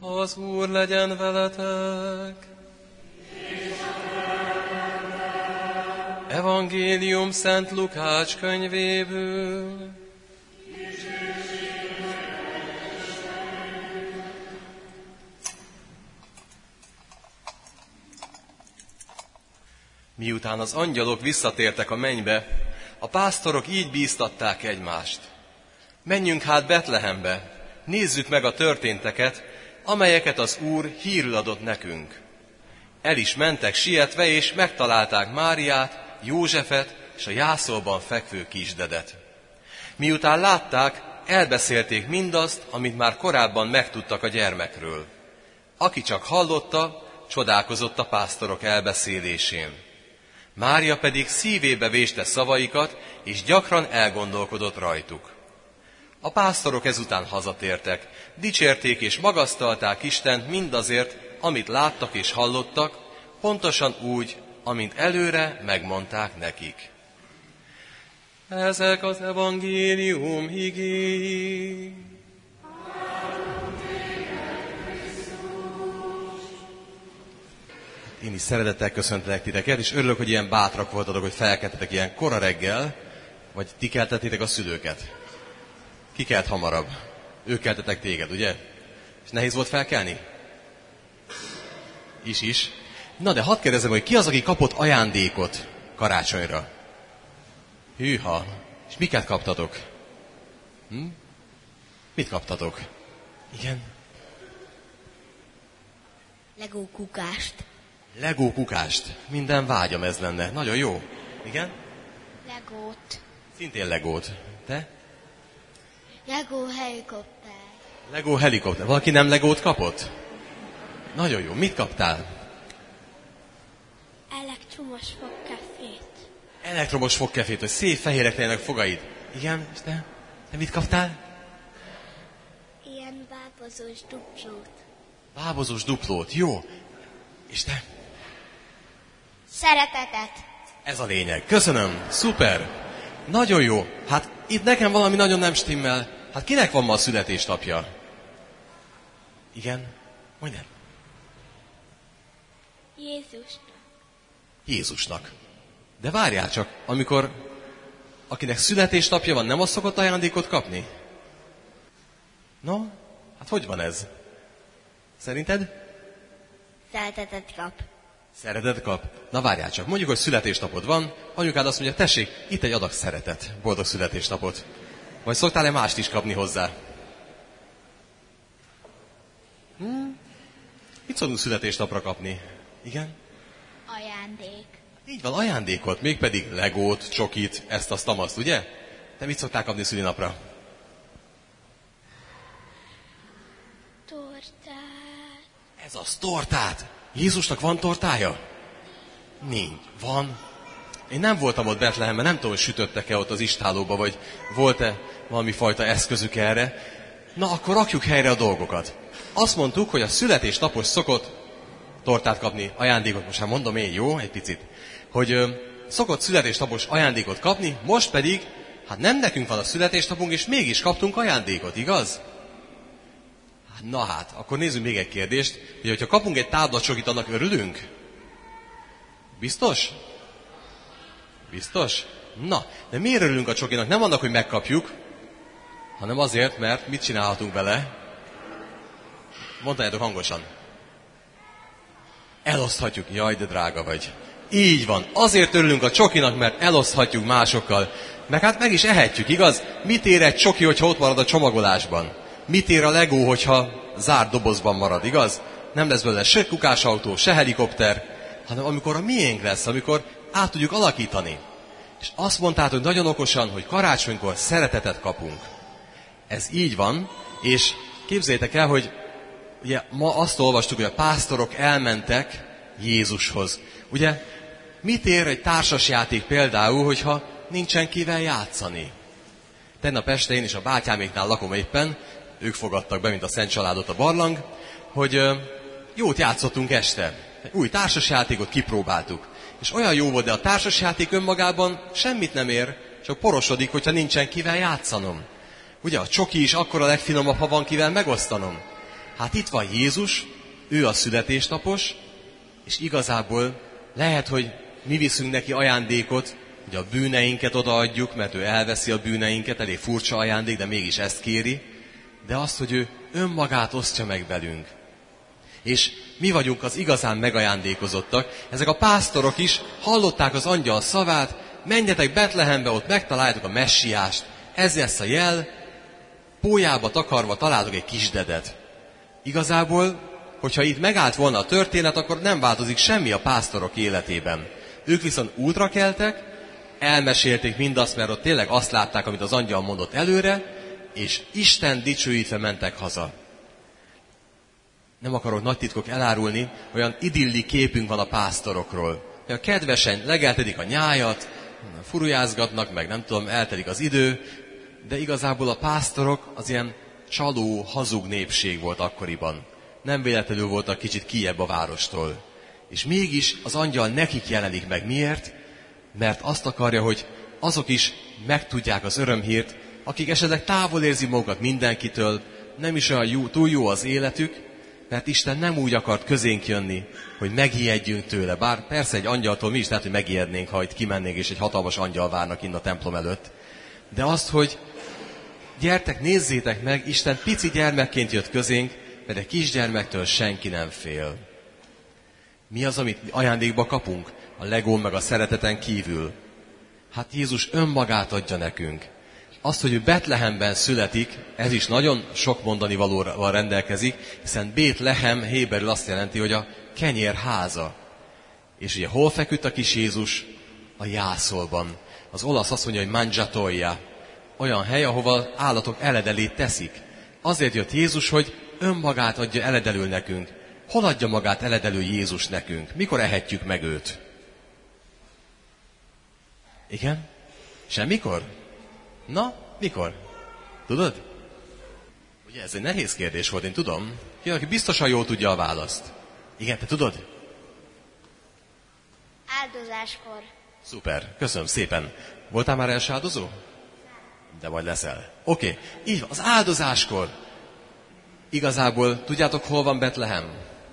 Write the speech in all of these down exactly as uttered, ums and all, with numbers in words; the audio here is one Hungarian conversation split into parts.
Az Úr legyen veletek. Evangélium Szent Lukács könyvéből. Miután az angyalok visszatértek a mennybe, a pásztorok így bíztatták egymást. Menjünk hát Betlehembe, nézzük meg a történteket, amelyeket az Úr hírül adott nekünk. El is mentek sietve, és megtalálták Máriát, Józsefet és a jászolban fekvő kisdedet. Miután látták, elbeszélték mindazt, amit már korábban megtudtak a gyermekről. Aki csak hallotta, csodálkozott a pásztorok elbeszélésén. Mária pedig szívébe véste szavaikat, és gyakran elgondolkodott rajtuk. A pásztorok ezután hazatértek, dicsérték és magasztalták Istent mindazért, amit láttak és hallottak, pontosan úgy, amint előre megmondták nekik. Ezek az evangélium igéi. Én is szeretettel köszöntelek titeket, és örülök, hogy ilyen bátrak voltatok, hogy felkeltetek ilyen kora reggel, vagy ti keltettétek a szülőket. Ki kelt hamarabb? Ők keltetek téged, ugye? És nehéz volt felkelni? Is is. Na de hadd kérdezem, hogy ki az, aki kapott ajándékot karácsonyra? Hűha. És miket kaptatok? Hm? Mit kaptatok? Igen? Legó kukást. Legó kukást. Minden vágyam ez lenne. Nagyon jó. Igen? Legót. Szintén legót. Te? Legó helikopter. Legó helikopter. Valaki nem legót kapott? Nagyon jó. Mit kaptál? Elektromos fogkefét. Elektromos fogkefét, hogy szép fehérek legyenek fogaid. Igen? És te? Te mit kaptál? Ilyen bábozós duplót. Bábozós duplót. Jó. És te? Szeretetet. Ez a lényeg. Köszönöm. Szuper. Nagyon jó. Hát itt nekem valami nagyon nem stimmel. Hát kinek van ma a születésnapja? Igen? Mondj el. Jézusnak. Jézusnak. De várjál csak, amikor akinek születésnapja van, nem az szokott ajándékot kapni? No, hát hogy van ez? Szerinted? Szeretetet kap. Szeretet kap? Na várjál csak, mondjuk, hogy születésnapod van, anyukád azt mondja, tessék, itt egy adag szeretet, boldog születésnapot. Vagy szoktál-e mást is kapni hozzá? Hm? Mit szoktunk születésnapra kapni? Igen? Ajándék. Így van, ajándékot, mégpedig legót, csokit, ezt, azt, amazt, ugye? Te mit szoktál kapni szülinapra? Tortát. Ez az, tortát! Jézusnak van tortája? Nincs. Van. Én nem voltam ott Betlehemben, nem tudom, hogy sütöttek-e ott az istállóba, vagy volt-e valami fajta eszközük erre. Na, akkor rakjuk helyre a dolgokat. Azt mondtuk, hogy a születésnapos szokott tortát kapni, ajándékot, most már mondom én, jó, egy picit, hogy ö, szokott születésnapos ajándékot kapni, most pedig, hát nem nekünk van a születésnapunk, és mégis kaptunk ajándékot, igaz? Na hát, akkor nézzük még egy kérdést, hogy hogyha kapunk egy táblacsokit, annak örülünk? Biztos? Biztos? Na, de miért örülünk a csokinak? Nem annak, hogy megkapjuk, hanem azért, mert mit csinálhatunk vele? Mondtájátok hangosan. Eloszthatjuk. Jaj, de drága vagy. Így van. Azért örülünk a csokinak, mert eloszthatjuk másokkal. Meg hát meg is ehetjük, igaz? Mit ér egy csoki, hogyha ott marad a csomagolásban? Mit ér a legó, hogyha zárt dobozban marad, igaz? Nem lesz belőle se kukásautó, se helikopter, hanem amikor a miénk lesz, amikor át tudjuk alakítani. És azt mondtátok nagyon okosan, hogy karácsonykor szeretetet kapunk. Ez így van, és képzeljétek el, hogy ugye ma azt olvastuk, hogy a pásztorok elmentek Jézushoz. Ugye mit ér egy társasjáték például, hogyha nincsen kivel játszani? Tegnap este én is a bátyáméknál lakom éppen, ők fogadtak be, mint a Szent Családot a barlang, hogy jót játszottunk este. Egy új társasjátékot kipróbáltuk. És olyan jó volt, de a társasjáték önmagában semmit nem ér, csak porosodik, hogyha nincsen kivel játszanom. Ugye a csoki is akkor a legfinomabb, ha van kivel megosztanom. Hát itt van Jézus, ő a születésnapos, és igazából lehet, hogy mi viszünk neki ajándékot, hogy a bűneinket odaadjuk, mert ő elveszi a bűneinket, elég furcsa ajándék, de mégis ezt kéri, de azt, hogy ő önmagát osztja meg velünk. És mi vagyunk az igazán megajándékozottak. Ezek a pásztorok is hallották az angyal szavát, menjetek Betlehembe, ott megtaláljátok a messiást. Ez lesz a jel, pólyába takarva találtok egy kisdedet. Igazából, hogyha itt megállt volna a történet, akkor nem változik semmi a pásztorok életében. Ők viszont útra keltek, elmesélték mindazt, mert ott tényleg azt látták, amit az angyal mondott előre, és Isten dicsőítve mentek haza. Nem akarok nagy titkok elárulni, olyan idilli képünk van a pásztorokról. Olyan kedvesen legeltedik a nyájat, furujázgatnak, meg nem tudom, eltelik az idő, de igazából a pásztorok az ilyen csaló, hazug népség volt akkoriban. Nem véletlenül voltak kicsit kijebb a várostól. És mégis az angyal nekik jelenik meg. Miért? Mert azt akarja, hogy azok is megtudják az örömhírt, akik esetleg távol érzi magukat mindenkitől, nem is olyan jó, túl jó az életük, mert Isten nem úgy akart közénk jönni, hogy megijedjünk tőle. Bár persze egy angyaltól mi is lehet, hogy megijednénk, ha itt kimennénk, és egy hatalmas angyal várnak innen a templom előtt. De azt, hogy gyertek, nézzétek meg, Isten pici gyermekként jött közénk, mert egy kisgyermektől senki nem fél. Mi az, amit ajándékba kapunk? A legón meg a szereteten kívül. Hát Jézus önmagát adja nekünk. Azt, hogy ő Betlehemben születik, ez is nagyon sok mondani valóval rendelkezik, hiszen Bétlehem héberül azt jelenti, hogy a kenyér háza. És ugye hol feküdt a kis Jézus? A jászolban. Az olasz azt mondja, hogy mangiatoia. Olyan hely, ahova állatok eledelét teszik. Azért jött Jézus, hogy önmagát adja eledelül nekünk. Hol adja magát eledelül Jézus nekünk? Mikor ehetjük meg őt? Igen? Semmikor? Na, mikor? Tudod? Ugye ez egy nehéz kérdés volt, én tudom. Ki, aki biztosan jól tudja a választ. Igen, te tudod? Áldozáskor. Szuper, köszönöm szépen. Voltál már első áldozó? De majd leszel. Oké, okay. Így van, az áldozáskor. Igazából, tudjátok, hol van Betlehem?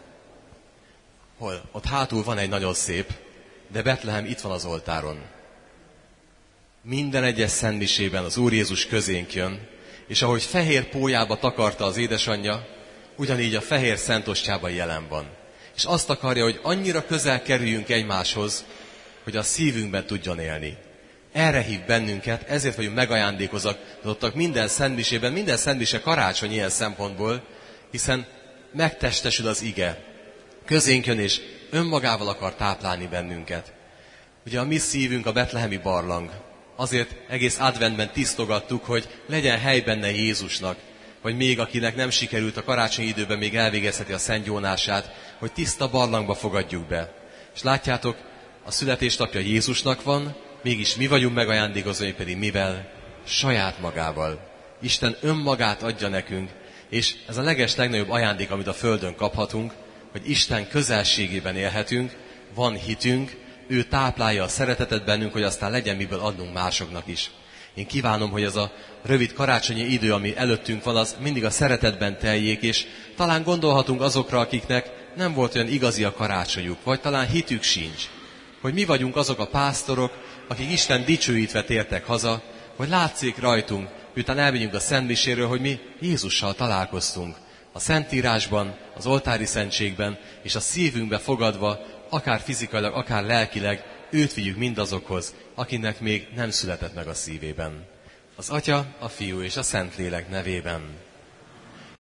Hol? Ott hátul van egy nagyon szép, de Betlehem itt van az oltáron. Minden egyes szentmisében az Úr Jézus közénk jön, és ahogy fehér pólyába takarta az édesanyja, ugyanígy a fehér szentostyában jelen van. És azt akarja, hogy annyira közel kerüljünk egymáshoz, hogy a szívünkben tudjon élni. Erre hív bennünket, ezért vagyunk megajándékozottak minden szentmisében, minden szentmise karácsony ilyen szempontból, hiszen megtestesül az ige. Közénk jön, és önmagával akar táplálni bennünket. Ugye a mi szívünk a betlehemi barlang. Azért egész adventben tisztogattuk, hogy legyen hely benne Jézusnak, vagy még akinek nem sikerült a karácsonyi időben még elvégezheti a szentgyónását, hogy tiszta barlangba fogadjuk be. És látjátok, a születésnapja Jézusnak van, mégis mi vagyunk megajándékozói, pedig mivel? Saját magával. Isten önmagát adja nekünk, és ez a leges legnagyobb ajándék, amit a földön kaphatunk, hogy Isten közelségében élhetünk, van hitünk, ő táplálja a szeretetet bennünk, hogy aztán legyen miből adnunk másoknak is. Én kívánom, hogy ez a rövid karácsonyi idő, ami előttünk van, az mindig a szeretetben teljék, és talán gondolhatunk azokra, akiknek nem volt olyan igazi a karácsonyuk, vagy talán hitük sincs, hogy mi vagyunk azok a pásztorok, akik Isten dicsőítve tértek haza, hogy látszik rajtunk, miután elmegyünk a szentmiséről, hogy mi Jézussal találkoztunk. A Szentírásban, az oltári szentségben, és a szívünkbe fogadva, akár fizikailag, akár lelkileg, őt vigyük mindazokhoz, akinek még nem született meg a szívében. Az Atya, a Fiú és a Szentlélek nevében.